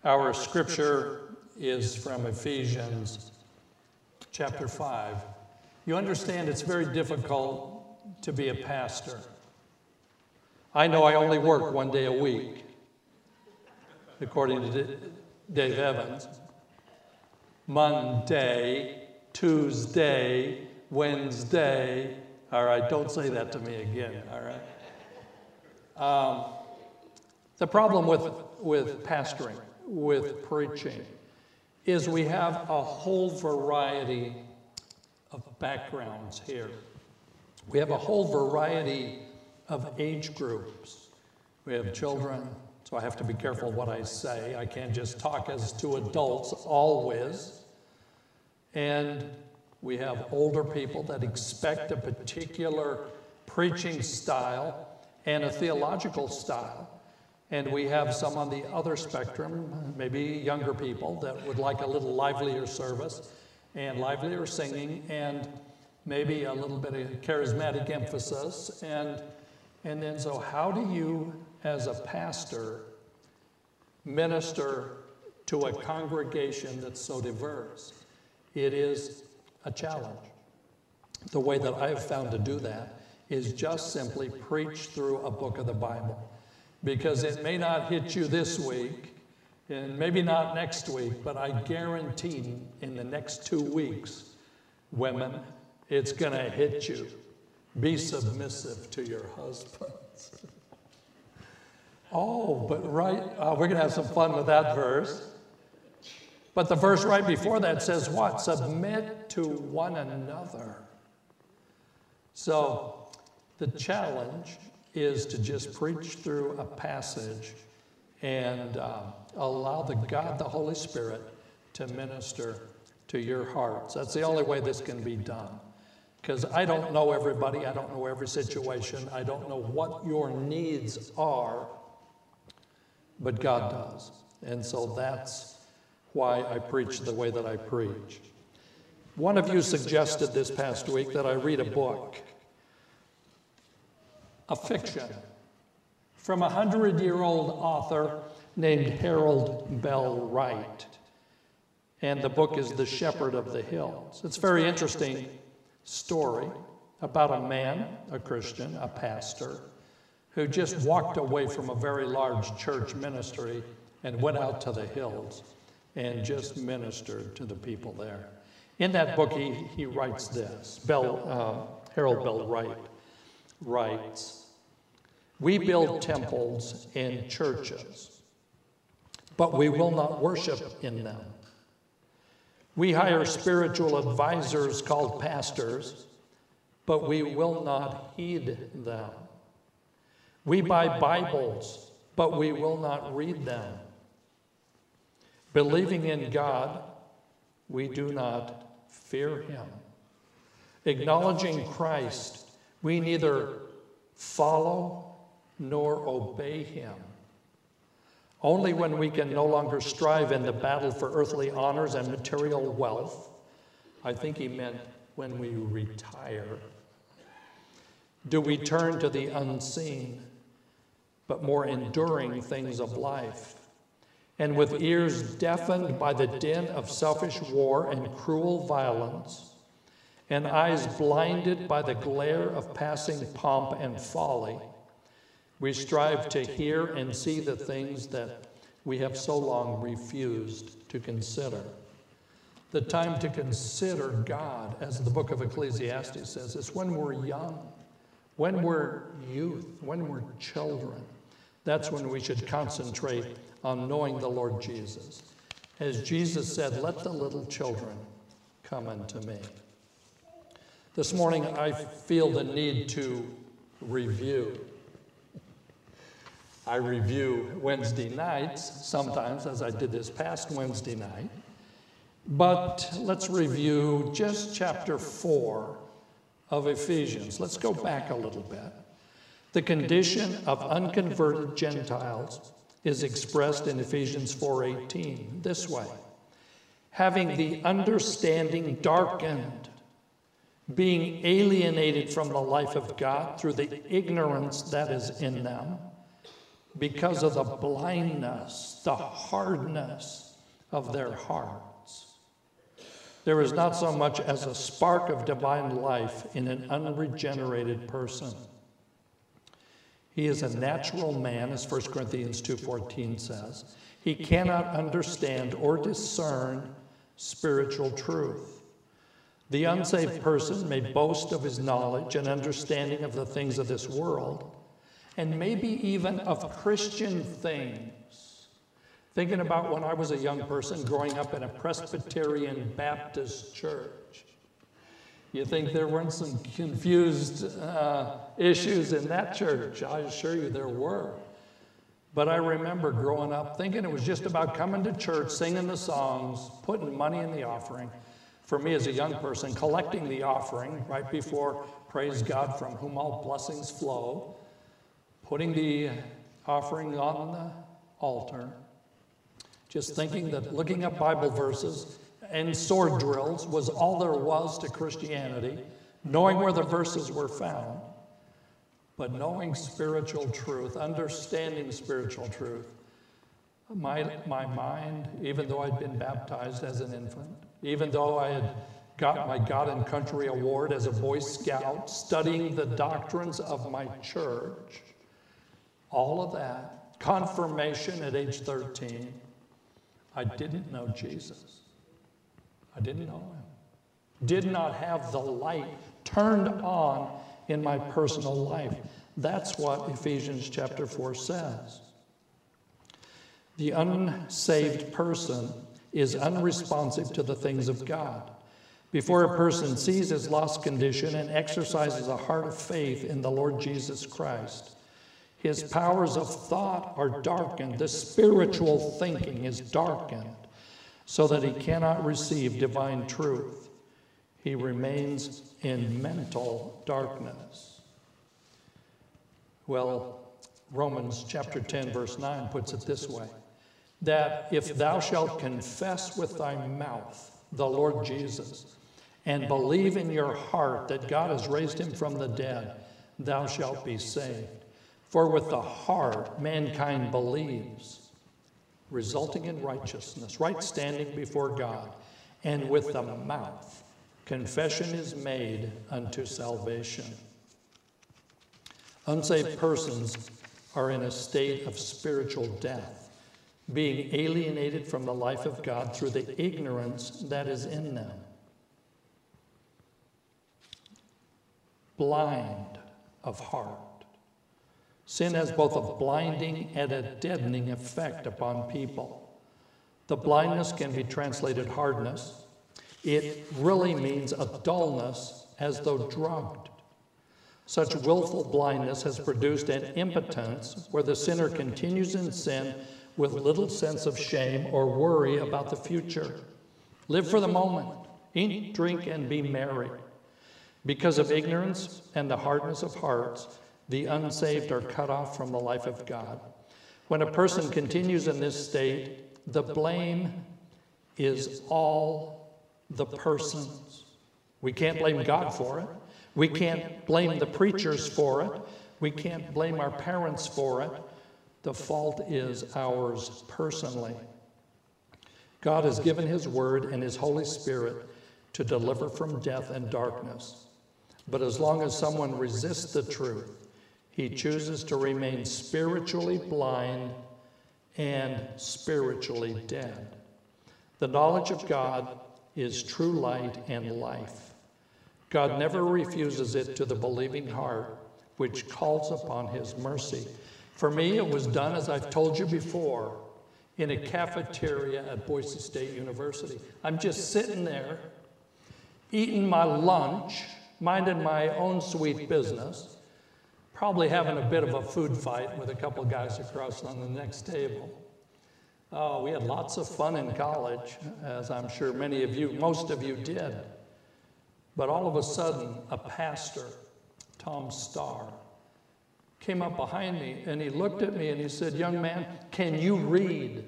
Our scripture is from Ephesians chapter 5. You understand it's very difficult to be a pastor. I know I only work one day a week, according to Dave Evans. Monday, Tuesday, Wednesday. All right, don't say that to me again, all right? The problem with pastoring, with preaching, is we have a whole variety of backgrounds here. We have a whole variety of age groups. We have children, so I have to be careful what I say. I can't just talk as to adults always. And we have older people that expect a particular preaching style and a theological style. And we have some on the other spectrum, maybe younger people that would like a little livelier service and livelier singing and maybe a little bit of charismatic emphasis. And then so how do you, as a pastor, minister to a congregation that's so diverse? It is a challenge. The way that I've found to do that is just simply preach through a book of the Bible. Because it may not hit you this week, and maybe not next week, but I guarantee in the next 2 weeks, women, it's going to hit you. Be submissive to your husbands. Oh, but right, we're going to have some fun with that verse. But the verse right before that says what? Submit to one another. So the challenge is to just preach through a passage and allow God, the Holy Spirit, to minister to your hearts. That's the only way this can be done. Because I don't know everybody, I don't know every situation, I don't know what your needs are, but God does. And so that's why I preach the way that I preach. One of you suggested this past week that I read a book, a fiction, from a 100-year-old author named Harold Bell Wright. And the book is The Shepherd of the Hills. It's a very interesting story about a man, a Christian, a pastor, who just walked away from a very large church ministry and went out to the hills and just ministered to the people there. In that book, he writes this. Harold Bell Wright writes, "We build temples and churches, but we will not worship in them. We hire spiritual advisors called pastors, but we will not heed them. We buy Bibles, but we will not read them. Believing in God, we do not fear him. Acknowledging Christ, we neither follow nor obey him. Only when we can no longer strive in the battle for earthly honors and material wealth," I think he meant when we retire, "do we turn to the unseen, but more enduring things of life. And with ears deafened by the din of selfish war and cruel violence, and eyes blinded by the glare of passing pomp and folly, we strive to hear and see the things that we have so long refused to consider." The time to consider God, as the book of Ecclesiastes says, is when we're young, when we're youth, when we're children. That's when we should concentrate on knowing the Lord Jesus. As Jesus said, "Let the little children come unto me." This morning, I feel the need to review. I review Wednesday nights sometimes, as I did this past Wednesday night. But let's review just chapter 4 of Ephesians. Let's go back a little bit. The condition of unconverted Gentiles is expressed in Ephesians 4:18 this way: "Having the understanding darkened, being alienated from the life of God through the ignorance that is in them, because of the blindness, the hardness of their hearts. There is not so much as a spark of divine life in an unregenerated person. He is a natural man, as 1 Corinthians 2:14 says. He cannot understand or discern spiritual truth. The unsaved person may boast of his knowledge and understanding of the things of this world, and maybe even of Christian things. Thinking about when I was a young person growing up in a Presbyterian Baptist church. You think there weren't some confused issues in that church? I assure you there were. But I remember growing up thinking it was just about coming to church, singing the songs, putting money in the offering. For me as a young person, collecting the offering right before praise God from whom all blessings flow, putting the offering on the altar, just thinking that looking up Bible verses and sword drills was all there was to Christianity, knowing where the verses were found, but knowing spiritual truth, understanding spiritual truth. My mind, even though I'd been baptized as an infant, even though I had got my God and Country Award as a Boy Scout, studying the doctrines of my church, all of that, confirmation at age 13, I didn't know Jesus. I didn't know him. Did not have the light turned on in my personal life. That's what Ephesians chapter 4 says. The unsaved person is unresponsive to the things of God. Before a person sees his lost condition and exercises a heart of faith in the Lord Jesus Christ, his powers of thought are darkened. The spiritual thinking is darkened so that he cannot receive divine truth. He remains in mental darkness. Well, Romans chapter 10, verse 9 puts it this way, that if thou shalt confess with thy mouth the Lord Jesus and believe in your heart that God has raised him from the dead, thou shalt be saved. For with the heart mankind believes, resulting in righteousness, right standing before God, and with the mouth confession is made unto salvation. Unsaved persons are in a state of spiritual death, being alienated from the life of God through the ignorance that is in them. Blind of heart. Sin has both a blinding and a deadening effect upon people. The blindness can be translated hardness. It really means a dullness as though drugged. Such willful blindness has produced an impotence where the sinner continues in sin with little sense of shame or worry about the future. Live for the moment, eat, drink, and be merry. Because of ignorance and the hardness of hearts, the unsaved are cut off from the life of God. When a person continues in this state, the blame is all the person's. We can't blame God for it. We can't blame the preachers for it. We can't blame our parents for it. The fault is ours personally. God has given his word and his Holy Spirit to deliver from death and darkness. But as long as someone resists the truth, he chooses to remain spiritually blind and spiritually dead. The knowledge of God is true light and life. God never refuses it to the believing heart, which calls upon his mercy. For me, it was done, as I've told you before, in a cafeteria at Boise State University. I'm just sitting there, eating my lunch, minding my own sweet business, probably having a bit of a food fight with a couple of guys across on the next table. Oh, we had lots of fun in college, as I'm sure many of you, most of you did. But all of a sudden, a pastor, Tom Starr, came up behind me and he looked at me and he said, "Young man, can you read?"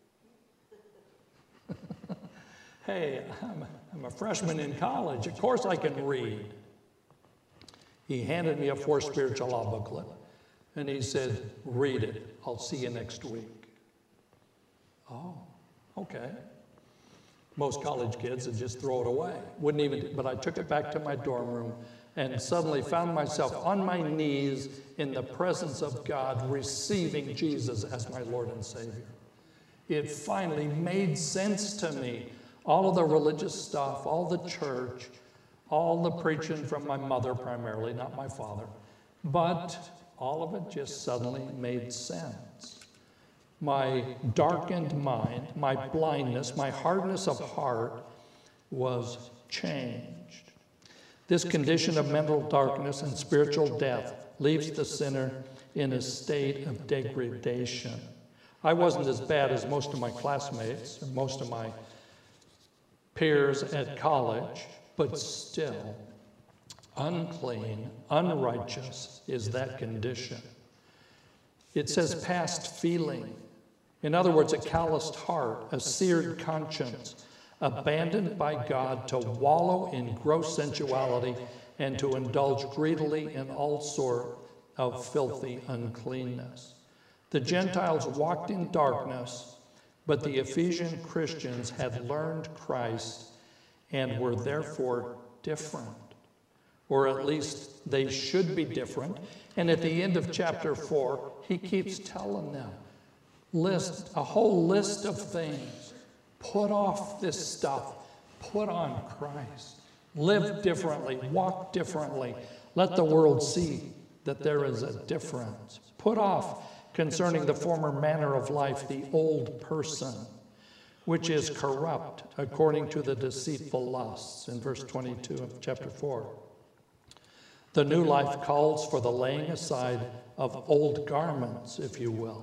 Hey, I'm a freshman in college. Of course I can read. He handed me a For Spiritual Law booklet. And he said, read it. I'll see you next week. Oh, okay. Most college kids would just throw it away. Wouldn't even, but I took it back to my dorm room and suddenly found myself on my knees in the presence of God, receiving Jesus as my Lord and Savior. It finally made sense to me. All of the religious stuff, all the church, all the preaching from my mother primarily, not my father, but all of it just suddenly made sense. My darkened mind, my blindness, my hardness of heart was changed. This condition of mental darkness and spiritual death leaves the sinner in a state of degradation. I wasn't as bad as most of my classmates, or most of my peers at college, but still, unclean, unrighteous is that condition. It says past feeling. In other words, a calloused heart, a seared conscience, abandoned by God to wallow in gross sensuality and to indulge greedily in all sort of filthy uncleanness. The Gentiles walked in darkness, but the Ephesian Christians had learned Christ and were therefore different. Or at least they should be different. And at the end of chapter 4, he keeps telling them, a whole list of things. Put off this stuff. Put on Christ. Live differently. Walk differently. Let the world see that there is a difference. Put off, concerning the former manner of life, the old person, which is corrupt according to the deceitful lusts, in verse 22 of chapter 4. The new life calls for the laying aside of old garments, if you will.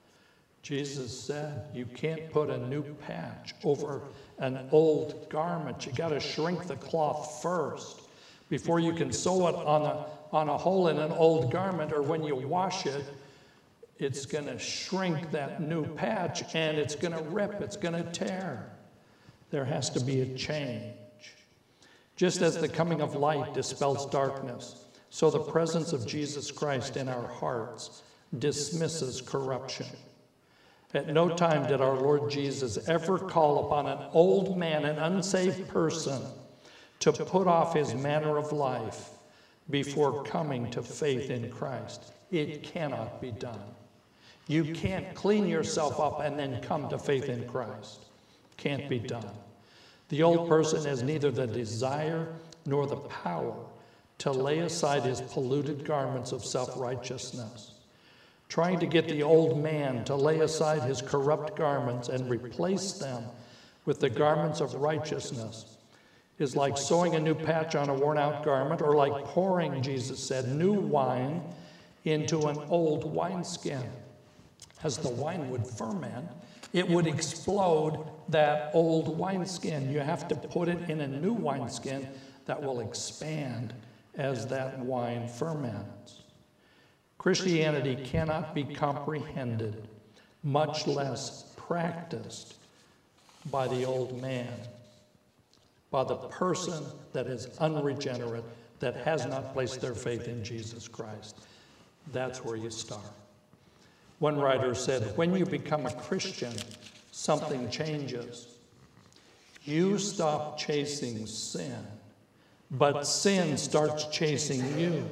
Jesus said you can't put a new patch over an old garment. You got to shrink the cloth first before you can sew it on a hole in an old garment, or when you wash it, it's going to shrink that new patch and it's going to rip, it's going to tear. There has to be a change. Just as the coming of light dispels darkness, so the presence of Jesus Christ in our hearts dismisses corruption. At no time did our Lord Jesus ever call upon an old man, an unsaved person, to put off his manner of life before coming to faith in Christ. It cannot be done. You can't clean yourself up and then come to faith in Christ. Can't be done. The old person has neither the desire nor the power to lay aside his polluted garments of self-righteousness. Trying to get the old man to lay aside his corrupt garments and replace them with the garments of righteousness is like sewing a new patch on a worn-out garment, or like pouring, Jesus said, new wine into an old wineskin. As the wine would ferment, it would explode that old wineskin. You have to put it in a new wineskin that will expand as that wine ferments. Christianity cannot be comprehended, much less practiced, by the old man, by the person that is unregenerate, that has not placed their faith in Jesus Christ. That's where you start. One writer said, when you become a Christian, something changes. You stop chasing sin, but sin starts chasing you.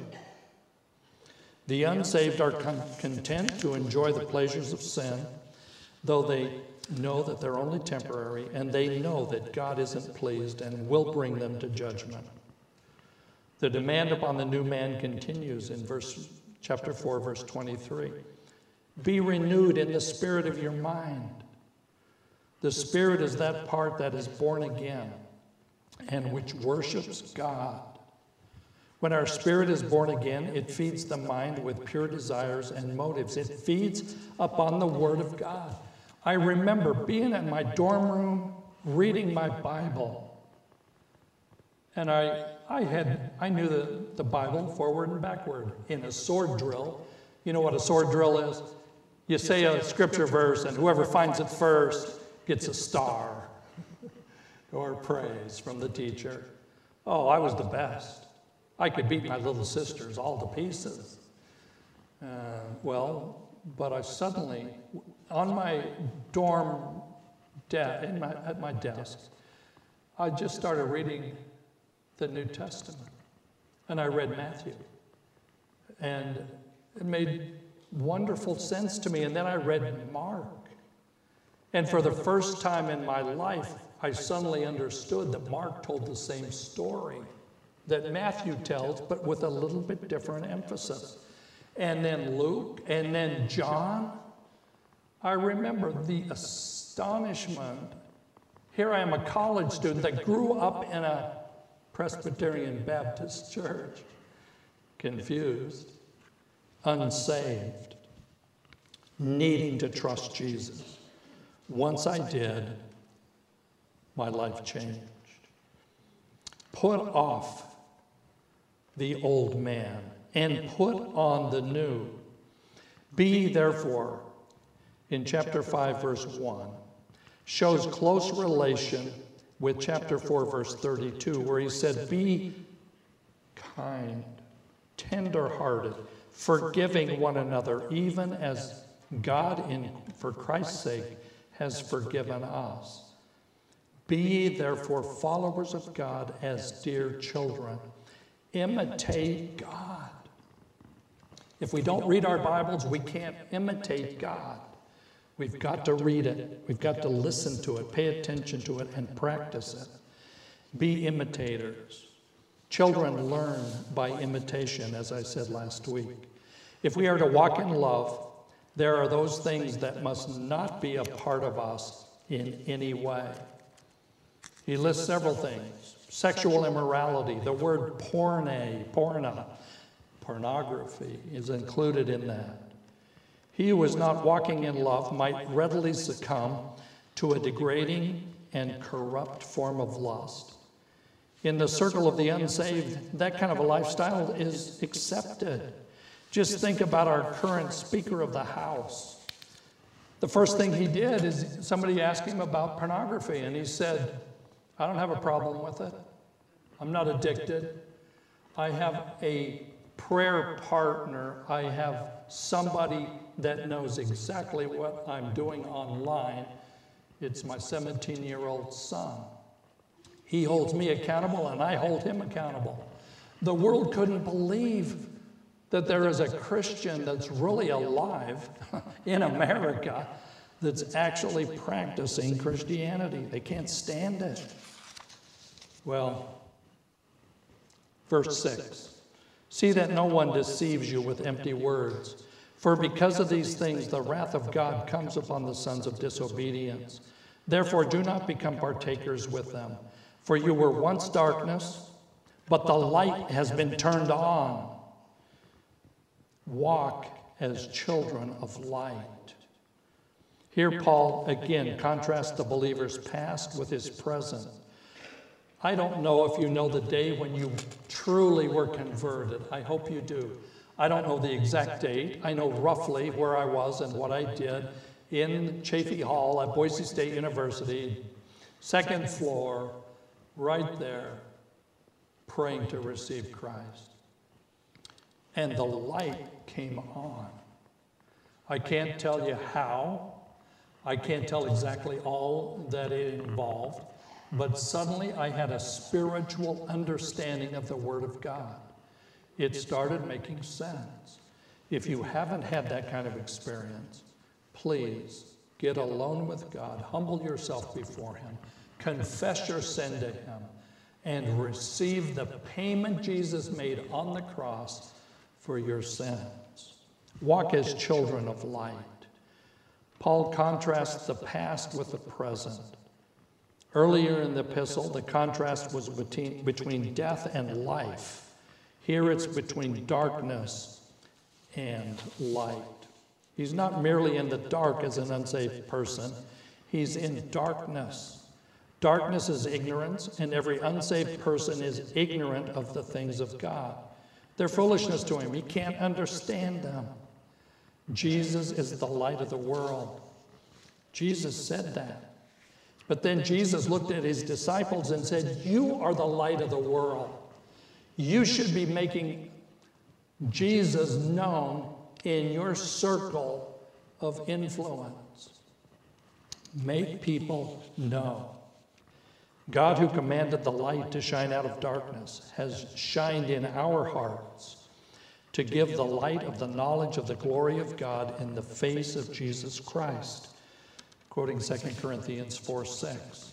The unsaved are content to enjoy the pleasures of sin, though they know that they're only temporary, and they know that God isn't pleased and will bring them to judgment. The demand upon the new man continues in chapter 4, verse 23. Be renewed in the spirit of your mind. The spirit is that part that is born again and which worships God. When our spirit is born again, it feeds the mind with pure desires and motives. It feeds upon the Word of God. I remember being in my dorm room reading my Bible. And I knew the Bible forward and backward in a sword drill. You know what a sword drill is? You say a scripture verse, and whoever finds it first gets a star or praise from the teacher. Oh, I was the best. I could beat my little sisters all to pieces. But I suddenly, on my dorm at my desk, I just started reading the New Testament. And I read Matthew. And it made wonderful sense to me. And then I read Mark. And for the first time in my life, I suddenly understood that Mark told the same story that Matthew tells, but with a little bit different emphasis. And then Luke, and then John. I remember the astonishment. Here I am, a college student that grew up in a Presbyterian Baptist church, confused, unsaved, needing to trust Jesus. Once I did, my life changed. Put off the old man and put on the new. Be therefore, in chapter 5, verse 1, shows close relation with chapter 4, verse 32, where he said, be kind, tender-hearted, forgiving one another, even as God, for Christ's sake, has forgiven us. Be therefore followers of God as dear children. Imitate God. If we don't read our Bibles, we can't imitate God. We've got to read it. We've got to listen to it, pay attention to it, and practice it. Be imitators. Children learn by imitation, as I said last week. If we are to walk in love, there are those things that must not be a part of us in any way. He lists several things. Sexual immorality, the word pornography is included in that. He who is not walking in love might readily succumb to a degrading and corrupt form of lust. In the circle of the unsaved, that kind of a lifestyle is accepted. Just think about our current Speaker of the House. The first thing he did is somebody asked him about pornography, and he said, I don't have a problem with it. I'm not addicted. I have a prayer partner. I have somebody that knows exactly what I'm doing online. It's my 17-year-old son. He holds me accountable, and I hold him accountable. The world couldn't believe that there is a Christian that's really alive in America that's actually practicing Christianity. They can't stand it. Well, verse 6. See that no one deceives you with empty words. For because of these things, the wrath of God comes upon the sons of disobedience. Therefore, do not become partakers with them. For you were once darkness, but the light has been turned on. Walk as children of light. Here Paul again contrasts the believer's past with his present. I don't know if you know the day when you truly were converted. I hope you do. I don't know the exact date. I know roughly where I was and what I did in Chaffee Hall at Boise State University, second floor, right there, praying to receive Christ. And the light came on. I can't tell you how. I can't tell exactly all that it involved. But suddenly I had a spiritual understanding of the Word of God. It started making sense. If you haven't had that kind of experience, please get alone with God, humble yourself before Him, confess your sin to Him, and receive the payment Jesus made on the cross for your sins. Walk as children of light. Paul contrasts the past with the present. Earlier in the epistle, the contrast was between death and life. Here it's between darkness and light. He's not merely in the dark as an unsaved person. He's in darkness. Darkness is ignorance, and every unsaved person is ignorant of the things of God. They're foolishness to him. He can't understand them. Jesus is the light of the world. Jesus said that. But then Jesus looked at his disciples and said, you are the light of the world. You should be making Jesus known in your circle of influence. Make people know. God, who commanded the light to shine out of darkness, has shined in our hearts to give the light of the knowledge of the glory of God in the face of Jesus Christ. Quoting 2 Corinthians 4:6.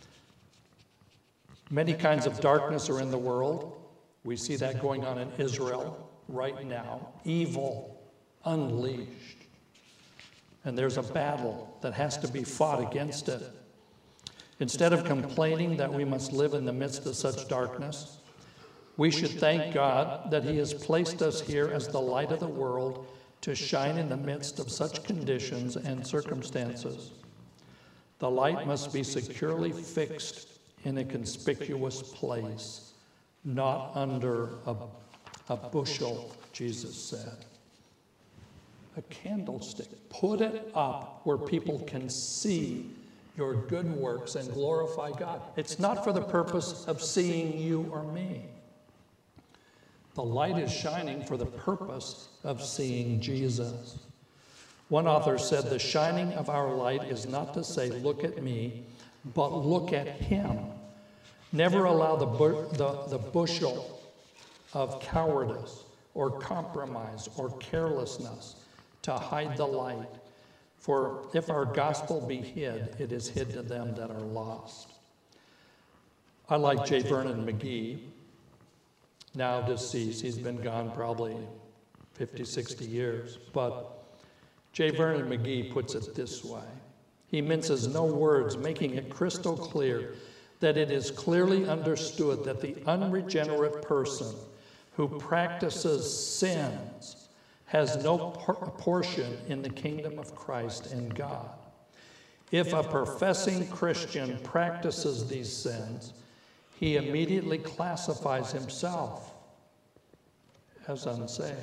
Many kinds of darkness are in the world. We see that going on in Israel right now. Evil unleashed. And there's a battle that has to be fought against it. Instead of complaining that we must live in the midst of such darkness, we should thank God that He has placed us here as the light of the world to shine in the midst of such conditions and circumstances. The light must be securely fixed in a conspicuous place, not under a bushel, Jesus said. A candlestick. Put it up where people can see your good works and glorify God. It's not for the purpose of seeing you or me. The light is shining for the purpose of seeing Jesus. One author said, the shining of our light is not to say, look at me, but look at Him. Never allow the bushel of cowardice or compromise or carelessness to hide the light. For if our gospel be hid, it is hid to them that are lost. I like J. Vernon McGee, now deceased. He's been gone probably 50, 60 years. But J. Vernon McGee puts it this way. He minces no words, making it crystal clear that it is clearly understood that the unregenerate person who practices sins has no portion in the kingdom of Christ and God. If a professing Christian practices these sins, he immediately classifies himself as unsaved.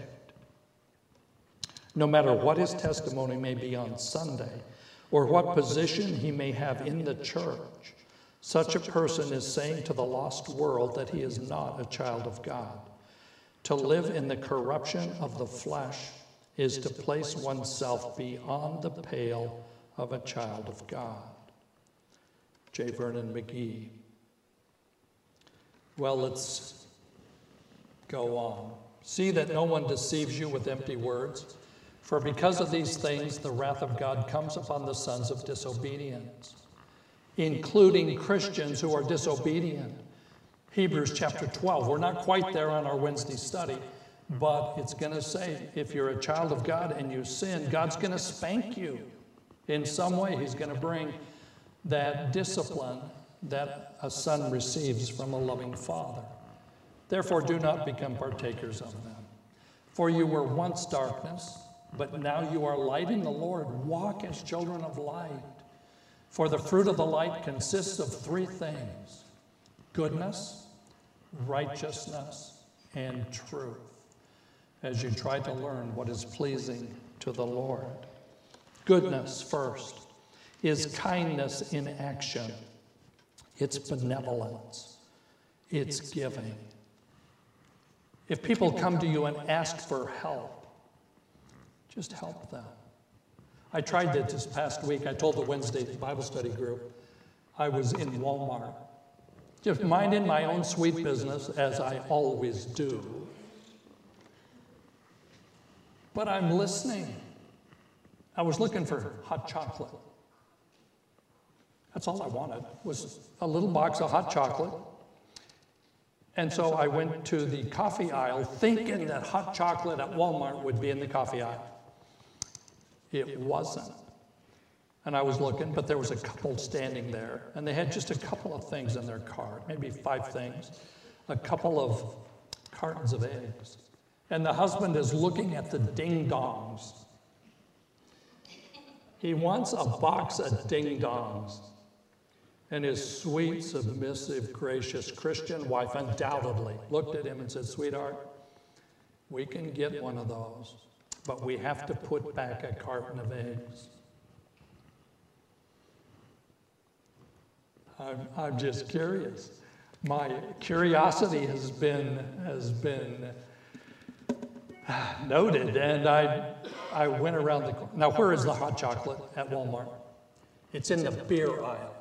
No matter what his testimony may be on Sunday, or what position he may have in the church, such a person is saying to the lost world that he is not a child of God. To live in the corruption of the flesh is to place oneself beyond the pale of a child of God. J. Vernon McGee. Well, let's go on. See that no one deceives you with empty words, for because of these things the wrath of God comes upon the sons of disobedience, including Christians who are disobedient. Hebrews chapter 12. We're not quite there on our Wednesday study, but it's going to say if you're a child of God and you sin, God's going to spank you. In some way, He's going to bring that discipline that a son receives from a loving father. Therefore, do not become partakers of them. For you were once darkness, but now you are light in the Lord. Walk as children of light. For the fruit of the light consists of three things: goodness, righteousness, and truth, as you try to learn what is pleasing to the Lord. Goodness, first, is kindness in action. It's benevolence. It's giving. If people come to you and ask for help, just help them. I tried that this past week. I told the Wednesday Bible study group I was in Walmart, just minding my own sweet business, as I always do. But I'm listening. I was looking for hot chocolate. That's all I wanted, was a little box of hot chocolate. And so I went to the coffee aisle thinking that hot chocolate at Walmart would be in the coffee aisle. It wasn't. And I was looking, but there was a couple standing there, and they had just a couple of things in their cart, maybe 5 things, a couple of cartons of eggs. And the husband is looking at the ding-dongs. He wants a box of ding-dongs. And his sweet, submissive, gracious Christian wife undoubtedly looked at him and said, "Sweetheart, we can get one of those, but we have to put back a carton of eggs." I'm just curious. My curiosity has been Noted. And I went around the corner. Now, where is the hot chocolate at Walmart? It's in the beer aisle.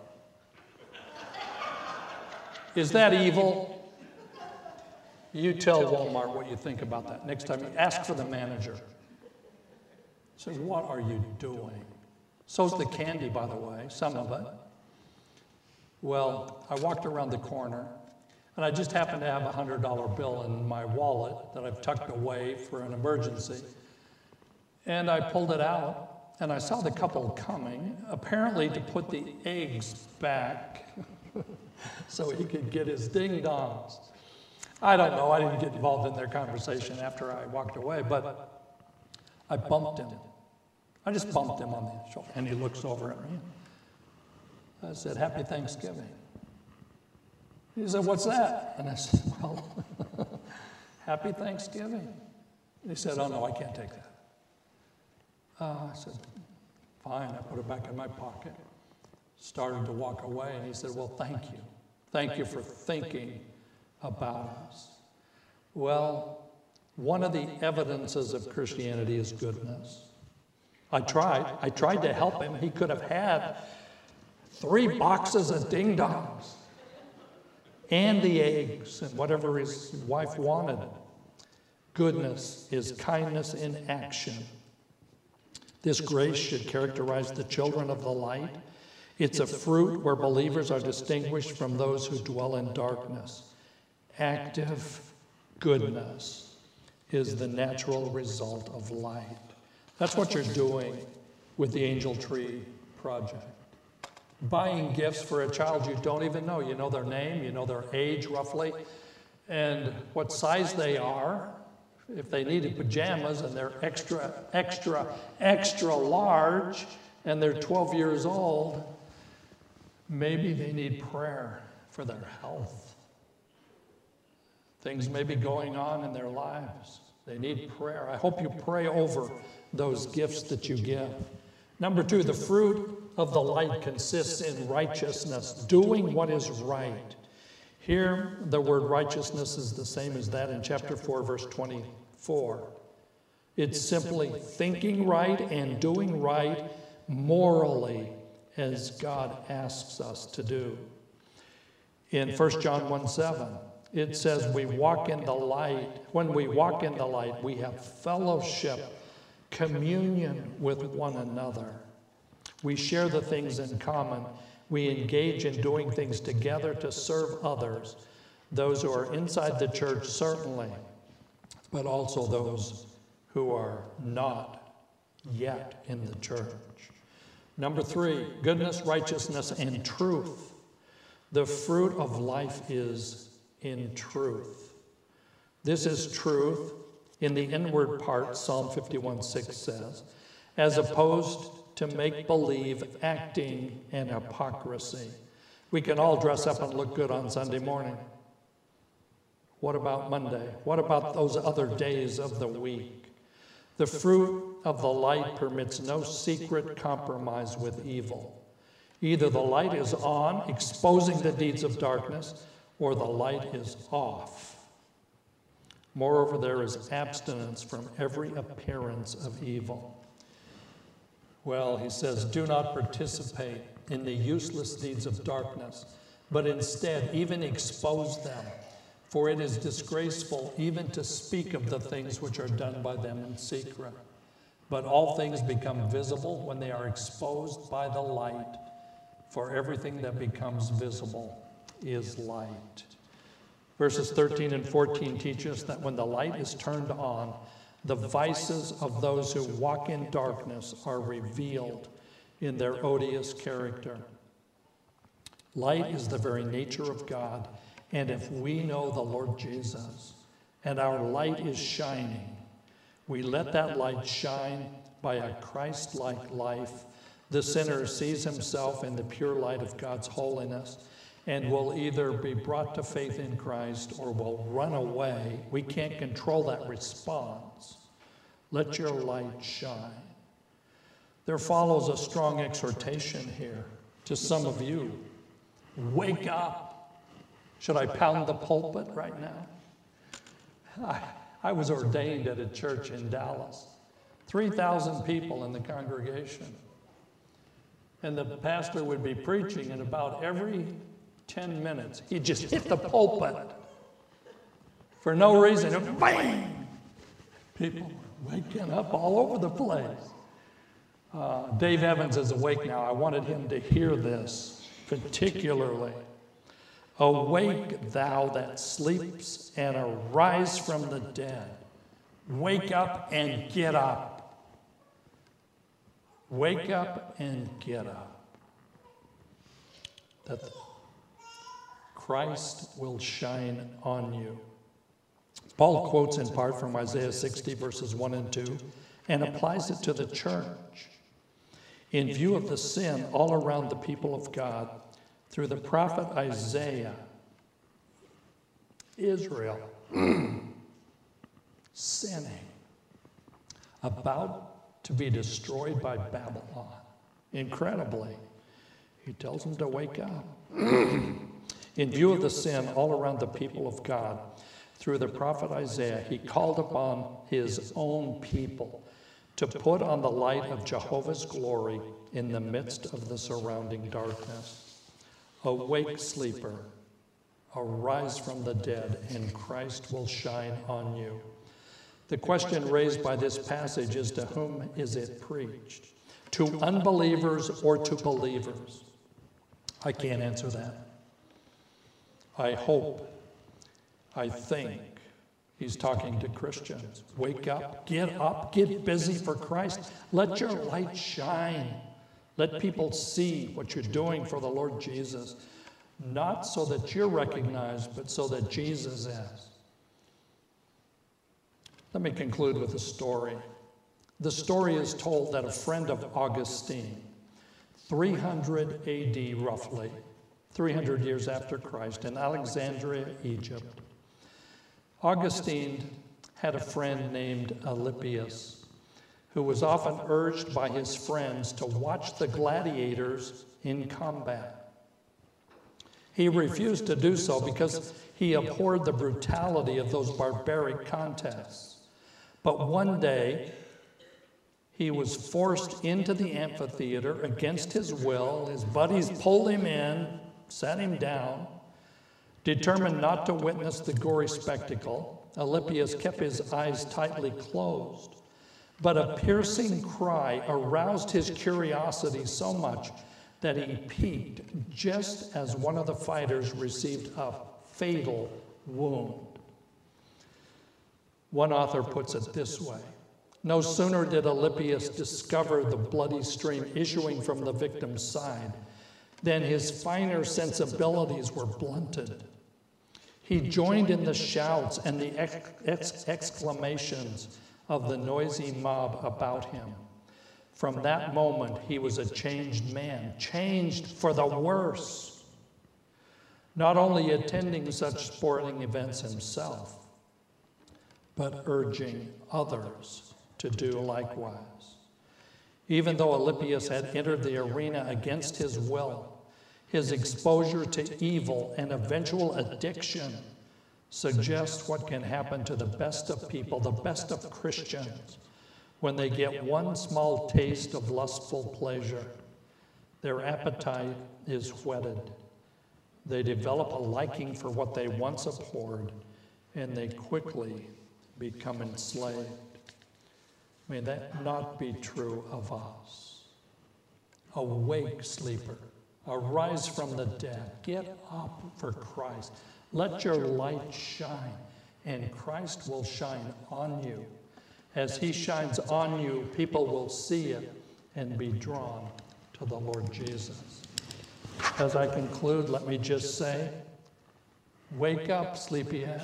Is that evil? You tell Walmart what you think about that. Next time, you ask for the manager. Says, what are you doing? So's the candy, by the way, some of it. Well, I walked around the corner, and I just happened to have a $100 bill in my wallet that I've tucked away for an emergency. And I pulled it out, and I saw the couple coming, apparently to put the eggs back so he could get his ding-dongs. I don't know, I didn't get involved in their conversation after I walked away, but I bumped him. I just bumped him on the shoulder, and he looks over at me. I said, Happy Thanksgiving. He said, what's that? And I said, well, Happy Thanksgiving. He said, oh, no, I can't take that. I said, fine. I put it back in my pocket, started to walk away, and he said, well, thank you. Thank you for thinking about us. Well, one of the evidences of Christianity is goodness. I tried to help him. He could have had 3 boxes of ding-dongs and the eggs and whatever his wife wanted. Goodness is kindness in action. This grace should characterize the children of the light. It's a fruit where believers are distinguished from those who dwell in darkness. Active goodness is the natural result of light. That's what you're doing with the Angel Tree Project. Buying gifts for a child you don't even know. You know their name, you know their age roughly, and what size they are. If they needed pajamas and they're extra large and they're 12 years old, maybe they need prayer for their health. Things may be going on in their lives. They need prayer. I hope you pray over those gifts that you give. Number 2, the fruit of the light consists in righteousness, doing what is right. Here, the word righteousness is the same as that in chapter 4, verse 24. It's simply thinking right and doing right morally as God asks us to do. In 1 John 1:7, it says we walk in the light. When we walk in the light, we have fellowship, communion with one another. We share the things in common. We engage in doing things together to serve others, those who are inside the church, certainly, but also those who are not yet in the church. Number 3, goodness, righteousness, and truth. The fruit of life is in truth. This is truth in the inward part, Psalm 51:6 says, as opposed to make-believe, acting, and hypocrisy. We can all dress up and look good on Sunday morning. What about Monday? What about those other days of the week? The fruit of the light permits no secret compromise with evil. Either the light is on, exposing the deeds of darkness, or the light is off. Moreover, there is abstinence from every appearance of evil. Well, he says, do not participate in the useless deeds of darkness, but instead even expose them, for it is disgraceful even to speak of the things which are done by them in secret. But all things become visible when they are exposed by the light, for everything that becomes visible is light. Verses 13 and 14 teach us that when the light is turned on, the vices of those who walk in darkness are revealed in their odious character. Light is the very nature of God, and if we know the Lord Jesus, and our light is shining, we let that light shine by a Christ-like life. The sinner sees himself in the pure light of God's holiness and will either be brought to faith in Christ or will run away. We can't control that response. Let your light shine. There follows a strong exhortation here to some of you. Wake up. Should I pound the pulpit right now? I was ordained at a church in Dallas. 3,000 people in the congregation. And the pastor would be preaching, and about every 10 minutes, he'd just hit the pulpit for no reason. And bang! People were waking up all over the place. Dave Evans is awake now. I wanted him to hear this particularly. Awake, thou that sleeps, and arise from the dead. Wake up and get up. Wake up and get up. That Christ will shine on you. Paul quotes in part from Isaiah 60, verses 1 and 2, and applies it to the church. In view of the sin all around the people of God, through the prophet Isaiah, Israel sinning, about to be destroyed by Babylon. Incredibly, he tells them to wake up. In view of the sin all around the people of God, through the prophet Isaiah, he called upon his own people to put on the light of Jehovah's glory in the midst of the surrounding darkness. Awake, sleeper, arise from the dead, and Christ will shine on you. The question raised by this passage is, to whom is it preached? To unbelievers or to believers? I can't answer that. I hope, I think he's talking to Christians. Wake up, get busy for Christ. Let your light shine. Let people see what you're doing for the Lord Jesus. Not so that you're recognized, but so that Jesus is. Let me conclude with a story. The story is told that a friend of Augustine, 300 AD roughly, 300 years after Christ, in Alexandria, Egypt, Augustine had a friend named Alypius, who was often urged by his friends to watch the gladiators in combat. He refused to do so because he abhorred the brutality of those barbaric contests. But one day, he was forced into the amphitheater against his will. His buddies pulled him in, sat him down. Determined not to witness the gory spectacle, Alypius kept his eyes tightly closed. But a piercing cry aroused his curiosity so much that he peeked just as one of the fighters received a fatal wound. One author puts it this way: no sooner did Alypius discover the bloody stream issuing from the victim's side than his finer sensibilities were blunted. He joined in the shouts and the exclamations of the noisy mob about him. From that moment, he was a changed man, changed for the worse. Not only attending such sporting events himself, but urging others to do likewise. Even though Alypius had entered the arena against his will, his exposure to evil and eventual addiction suggests what can happen to the best of people, the best of Christians, when they get one small taste of lustful pleasure. Their appetite is whetted. They develop a liking for what they once abhorred, and they quickly become enslaved. May that not be true of us. Awake, sleeper. Arise from the dead. Get up for Christ. Let your light shine, and Christ will shine on you. As he shines on you, people will see it and be drawn to the Lord Jesus. As I conclude, let me just say, wake up, sleepyhead.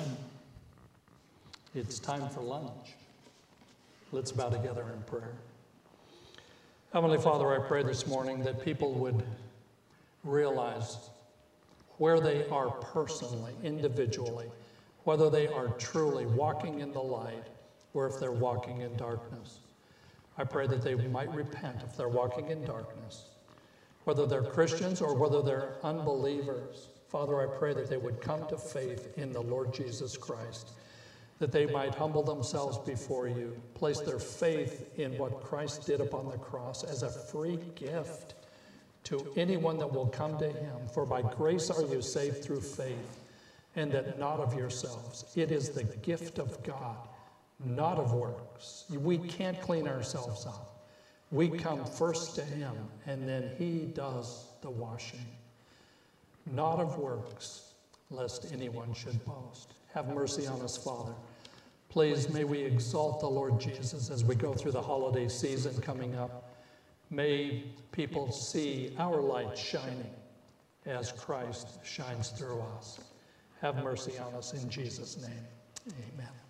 It's time for lunch. Let's bow together in prayer. Heavenly Father, I pray this morning that people would realize where they are personally, individually, whether they are truly walking in the light or if they're walking in darkness. I pray that they might repent if they're walking in darkness, whether they're Christians or whether they're unbelievers. Father, I pray that they would come to faith in the Lord Jesus Christ. that they might humble themselves before you, place their faith in what Christ did upon the cross as a free gift to anyone that will come to him. For by grace are you saved through faith, and that not of yourselves. It is the gift of God, not of works. We can't clean ourselves up. We come first to him, and then he does the washing. Not of works, lest anyone should boast. Have mercy on us, Father. Please, may we exalt the Lord Jesus as we go through the holiday season coming up. May people see our light shining as Christ shines through us. Have mercy on us in Jesus' name. Amen.